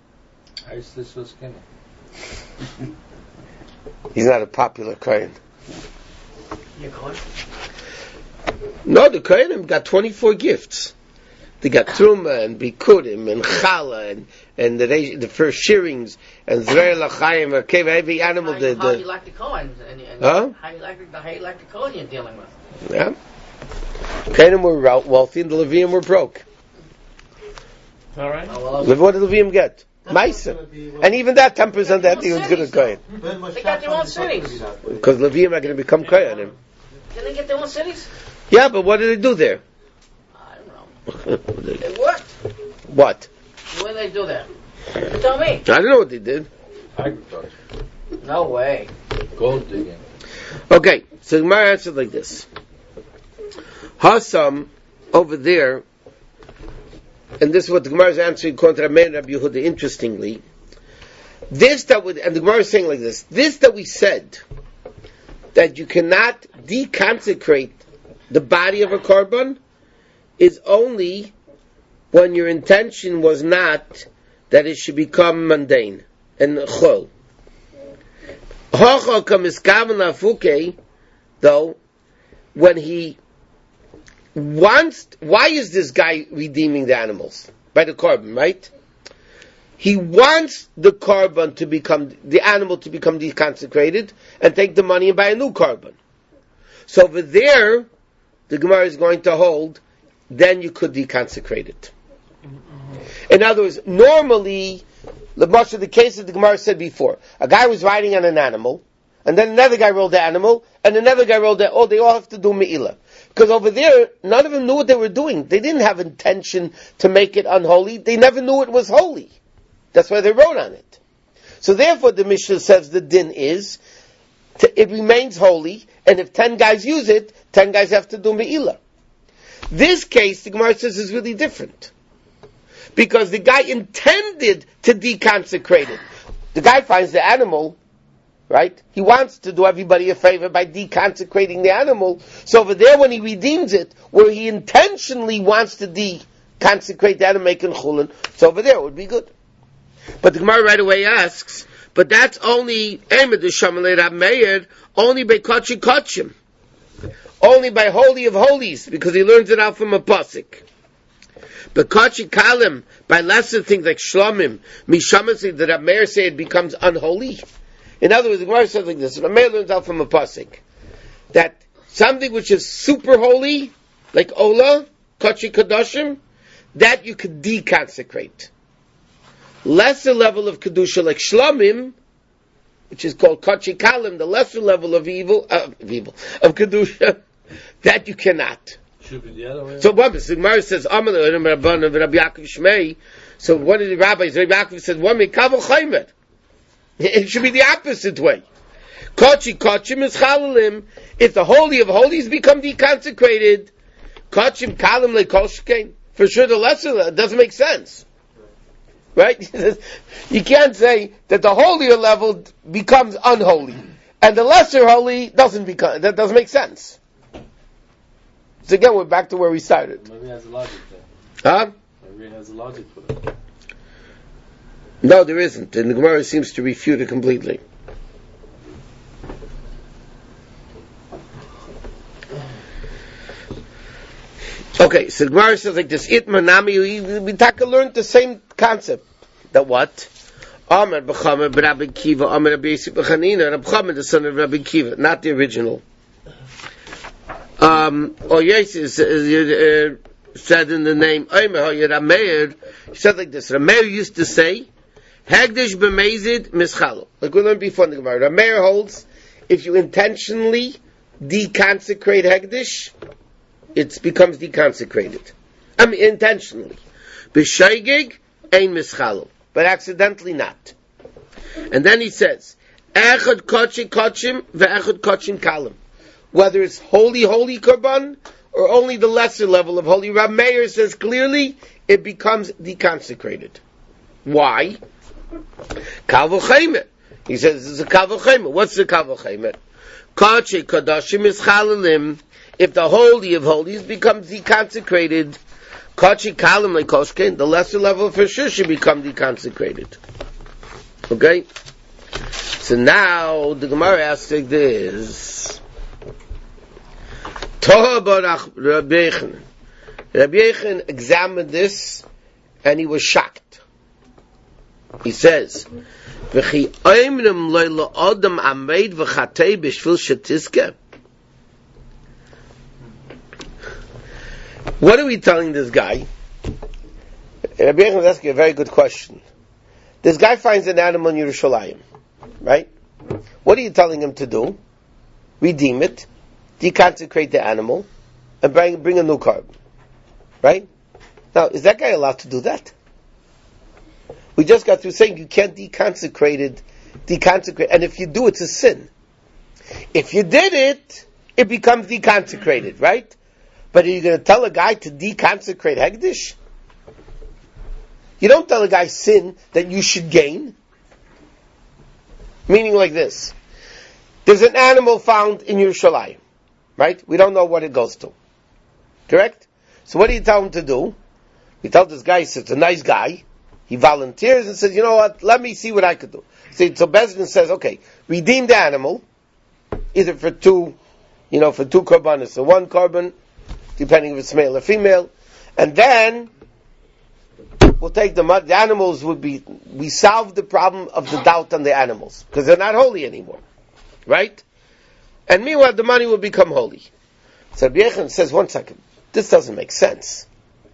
He's not a popular Kohen. You're going? No, the Kohanim got 24 gifts. They got Truma and Bikurim and Chala and the first shearings and Zrei L'chaim or Keva, every animal. How do you like the Kohen? Huh? How do you like the Kohen you're dealing with? Yeah. Kohanim were wealthy and the Levium were broke. All right. What did the Levium get? Maisa. And even that 10% that he was good at Kohen. They got their own cities. Because Levium are going to become Kohanim. Did they get their own cities? Yeah, but what did they do there? I don't know. It worked. What? What did they do there? You tell me. I don't know what they did. Agriculture. No way. Gold digging. Okay, so the Gemara answered like this. Hassam, over there, and this is what the Gemara is answering according to Rabbi Meir and Rabbi Yehuda, interestingly. And the Gemara is saying like this, this that we said, that you cannot deconsecrate the body of a korban, is only when your intention was not that it should become mundane and chol. Though, when he wants, why is this guy redeeming the animals? By the korban, right? He wants the korban to become, the animal to become deconsecrated and take the money and buy a new korban. So over there, the Gemara is going to hold, then you could deconsecrate it. In other words, normally, much of the case that the Gemara said before, a guy was riding on an animal, and then another guy rode the animal, and another guy rode the, they all have to do me'ilah. Because over there, none of them knew what they were doing. They didn't have intention to make it unholy. They never knew it was holy. That's why they wrote on it. So therefore, the Mishnah says the din is, it remains holy, and if 10 guys use it, 10 guys have to do me'ilah. This case, the Gemara says, is really different. Because the guy intended to deconsecrate it. The guy finds the animal, right? He wants to do everybody a favor by deconsecrating the animal. So over there, when he redeems it, where he intentionally wants to deconsecrate that and make it chulin, so over there it would be good. But the Gemara right away asks, but that's only only by Kochi Kochim. Only by Holy of Holies, because he learns it out from a pasuk. But Kochi Kalim, by lesser things like Shlomim, Mishamasi, that Rab Meir say it becomes unholy. In other words, the Gemara says like this, Rab Meir learns out from a pasuk, that something which is super holy, like Ola, Kochi Kadoshim, that you could deconsecrate. Lesser level of Kedusha, like Shlomim, which is called Kochi Kalim, the lesser level of Kedusha, that you cannot. Should be the other way. So what the Gemara says, Rabbi Yaakov Shmei. So one of the rabbis, Rabbi Yaakov said, it should be the opposite way. Kochi Kochim is Chalalim. If the Holy of Holies become deconsecrated, Kochim Kalim Lekoshkein. For sure the lesser, it doesn't make sense. Right? You can't say that the holier level becomes unholy, and the lesser holy doesn't become, that doesn't make sense. So again, we're back to where we started. Maybe it has a logic there. Huh? Maybe it has a logic for that. No, there isn't, and the Gemara seems to refute it completely. Okay, so the Gemara says like this, we learned the same concept. That what? Amar b'chamer b'Rabbi Kiva, Amar Rabbi Yosef b'Chanina, Rabbi Chamer, the son of Rabbi Kiva, not the original. Or Yosef said in the name, Rameir, he said like this, Rameir used to say, Hagdish b'mezid mischalo. Like we learned before in the Gemara. Rameir holds, if you intentionally deconsecrate Hagdish, it becomes deconsecrated. I mean, intentionally. B'shaygig, ein mischalo. But accidentally not. And then he says, Echad kochi kochim, ve'echad kochim kalim. Whether it's holy korban, or only the lesser level of holy. Rab Meir says clearly, it becomes deconsecrated. Why? Kal v'chaymer. He says, this is a kal v'chaymer. What's the kal v'chaymer? Kochi kodashim is chalalim. If the holy of holies becomes deconsecrated, Kochi kalim lekoshkein, the lesser level for sure should become deconsecrated. Okay? So now, the Gemara asks like this. Toha barach Rabbi Yechon. Rabbi Yechon examined this, and he was shocked. He says, V'chi oimrim loy la'odam ameid v'chatei b'shvil shetiske. What are we telling this guy? Rabbi Yechon is asking a very good question. This guy finds an animal in Yerushalayim, right? What are you telling him to do? Redeem it, deconsecrate the animal, and bring a new korban, right? Now, is that guy allowed to do that? We just got through saying you can't deconsecrate it deconsecrated. And if you do, it's a sin. If you did it, it becomes deconsecrated, right? But are you going to tell a guy to deconsecrate Hegdish? You don't tell a guy sin that you should gain. Meaning like this. There's an animal found in Yerushalayim, right? We don't know what it goes to. Correct? So what do you tell him to do? We tell this guy, he's a nice guy. He volunteers and says, you know what, let me see what I could do. So Bezdin says, okay, redeem the animal, either for two korbanos or one korban, depending if it's male or female, and then we'll take the animals we solve the problem of the doubt on the animals, because they're not holy anymore. Right? And meanwhile, the money will become holy. So Rabbi Yechon says, 1 second, this doesn't make sense.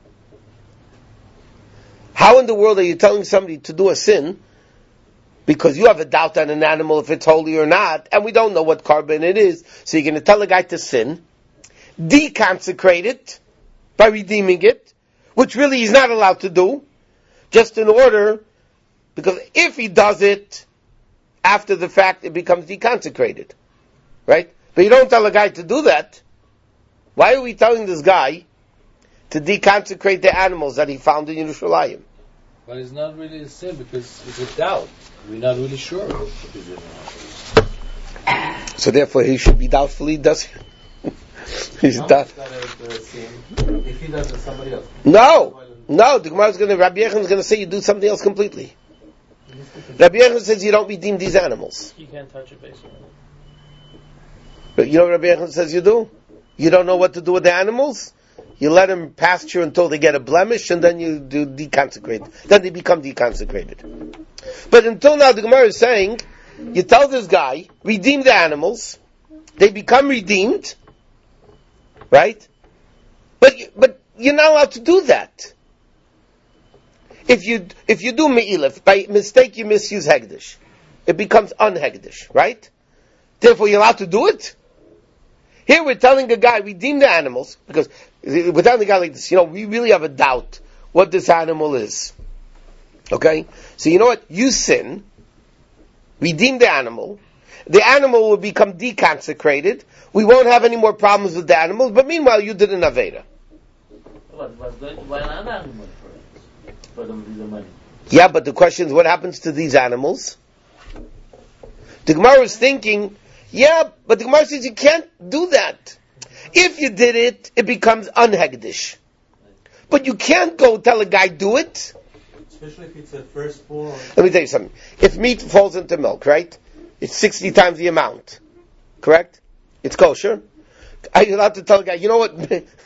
How in the world are you telling somebody to do a sin because you have a doubt on an animal if it's holy or not, and we don't know what korban it is, so you're going to tell a guy to sin, deconsecrate it by redeeming it, which really he's not allowed to do, just in order, because if he does it after the fact, it becomes deconsecrated. Right? But you don't tell a guy to do that. Why are we telling this guy to deconsecrate the animals that he found in Yerushalayim? But it's not really a sin because it's a doubt. We're not really sure. So therefore he should be doubtfully does it. He's doubt. If he does it, somebody else. No, the Gemara is Rabbi Yechon is going to say you do something else completely. Rabbi Yechon says you don't redeem these animals. You can't touch it basically. But you know what Rabbi Yechon says you do? You don't know what to do with the animals? You let them pasture until they get a blemish, and then you do deconsecrate. Then they become deconsecrated. But until now, the Gemara is saying, you tell this guy, redeem the animals, they become redeemed, right? But you're not allowed to do that. If you do me'ilif, by mistake you misuse hegdish, it becomes unhegdish, right? Therefore you're allowed to do it? Here we're telling a guy, redeem the animals, because we're telling the guy like this, we really have a doubt what this animal is. Okay? So you know what? You sin, redeem the animal will become deconsecrated, we won't have any more problems with the animals, but meanwhile you did an Aveda. Why not animal for them to do the money? Yeah, but the question is, what happens to these animals? The Gemara is thinking, but the Gemara says you can't do that. If you did it, it becomes unhegdish. But you can't go tell a guy do it. Especially if it's a firstborn. Let me tell you something. If meat falls into milk, right? It's 60 times the amount. Correct? It's kosher. Are you allowed to tell a guy, you know what?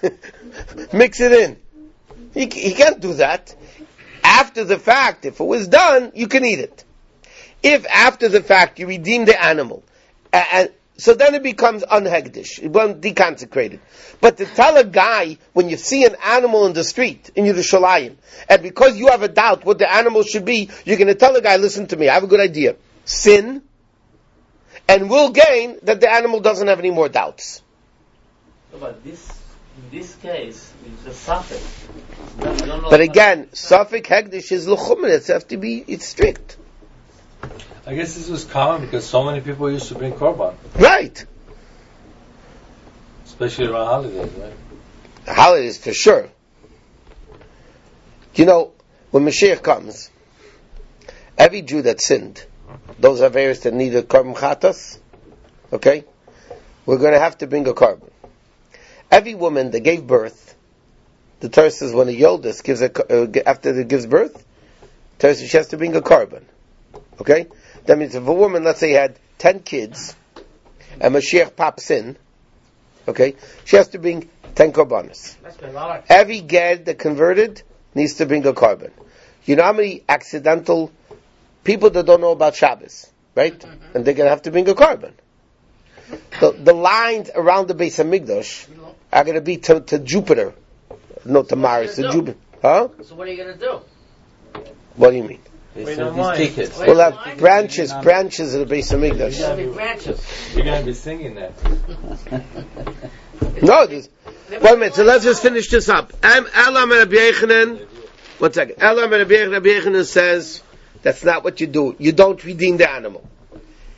Mix it in. He can't do that. After the fact, if it was done, you can eat it. If after the fact you redeem the animal, so then it becomes unhegdish, it becomes deconsecrated. But to tell a guy, when you see an animal in the street, in Yerushalayim, and because you have a doubt what the animal should be, you're going to tell a guy, listen to me, I have a good idea. Sin, and we'll gain that the animal doesn't have any more doubts. But in this case, it's a suffix. But again, suffix hegdish is l'chumen, it's strict. I guess this was common because so many people used to bring korban. Right. Especially around holidays, right? Holidays, for sure. When Mashiach comes, every Jew that sinned, those Averis that need a korban chatas, okay, we're going to have to bring a korban. Every woman that gave birth, the Torah says when a yoldis gives after it gives birth, the Torah says she has to bring a korban. Okay? That means if a woman, let's say, had 10 kids, and Mashiach pops in, okay, she has to bring 10 korbanos. Every ged that converted needs to bring a korban. You know how many accidental people that don't know about Shabbos, right? And they're going to have to bring a korban. The lines around the Beis HaMikdash are going to be to Jupiter. No, to Mars, to Jupiter. Huh? So what are you going to do? What do you mean? They sell these tickets. We'll have branches of the Beis HaMikdash. You're going to be singing that. No, wait a minute, so let's just finish this up. Elam and Rabbi Yechanan, 1 second. Elam and Rabbi Yechanan says, that's not what you do. You don't redeem the animal.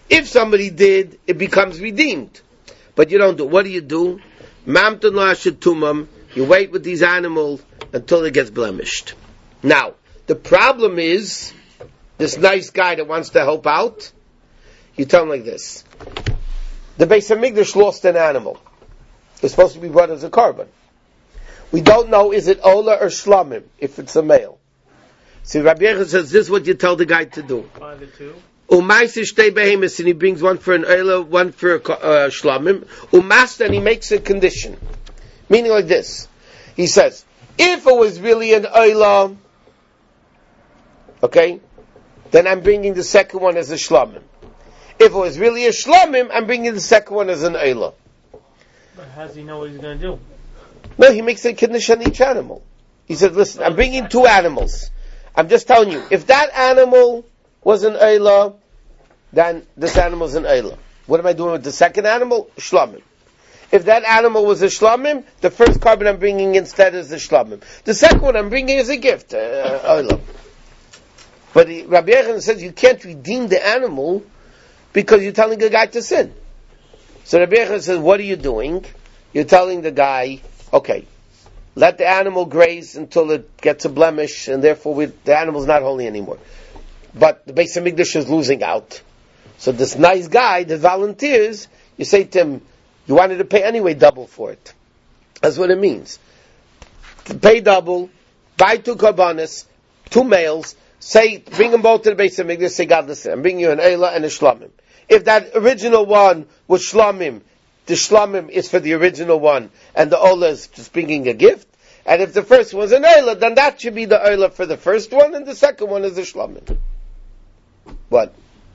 If somebody did, it becomes redeemed. But you don't do. What do? Mamtun la'ashetumam. You wait with these animals until it gets blemished. Now, the problem is, this nice guy that wants to help out, you tell him like this. The Beis HaMikdash lost an animal. It's supposed to be brought as a carbon. We don't know, is it Ola or Shlamim, if it's a male. See, Rabbi Yechon says, this is what you tell the guy to do. Find the two. And he brings one for an Ola, one for a Shlamim. Umasta, and he makes a condition. Meaning like this. He says, if it was really an Ola, okay, then I'm bringing the second one as a Shlamim. If it was really a Shlamim, I'm bringing the second one as an Ola. But how does he know what he's going to do? No, he makes a condition on each animal. He said, listen, I'm bringing two animals. I'm just telling you, if that animal was an Ola, then this animal's an Ola. What am I doing with the second animal? Shlamim. If that animal was a Shlamim, the first carbon I'm bringing instead is the Shlamim. The second one I'm bringing as a gift, Ola. But Rabbi Yechon says you can't redeem the animal because you're telling the guy to sin. So Rabbi Yechon says, what are you doing? You're telling the guy, okay, let the animal graze until it gets a blemish, and therefore the animal's not holy anymore. But the Beis HaMikdash is losing out. So this nice guy that volunteers, you say to him, you wanted to pay anyway double for it. That's what it means. To pay double, buy two karbanis, two males, say, bring them both to the Beis HaMikdash, say, God, listen, I'm bringing you an Eila and a Shlamim. If that original one was Shlamim, the Shlamim is for the original one, and the Ola is just bringing a gift. And if the first was an Ola, then that should be the Ola for the first one, and the second one is the Shlamim. What?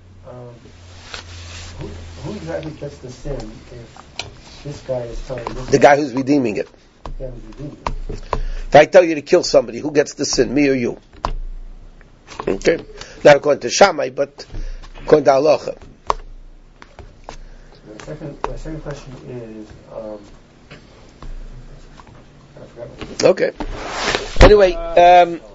Who exactly gets the sin if this guy is telling this The guy who's redeeming it. guy who's redeeming it? If I tell you to kill somebody, who gets the sin, me or you? Okay? Not according to Shammai, but according to Halacha. My second question is, I forgot what it is. Okay. Anyway,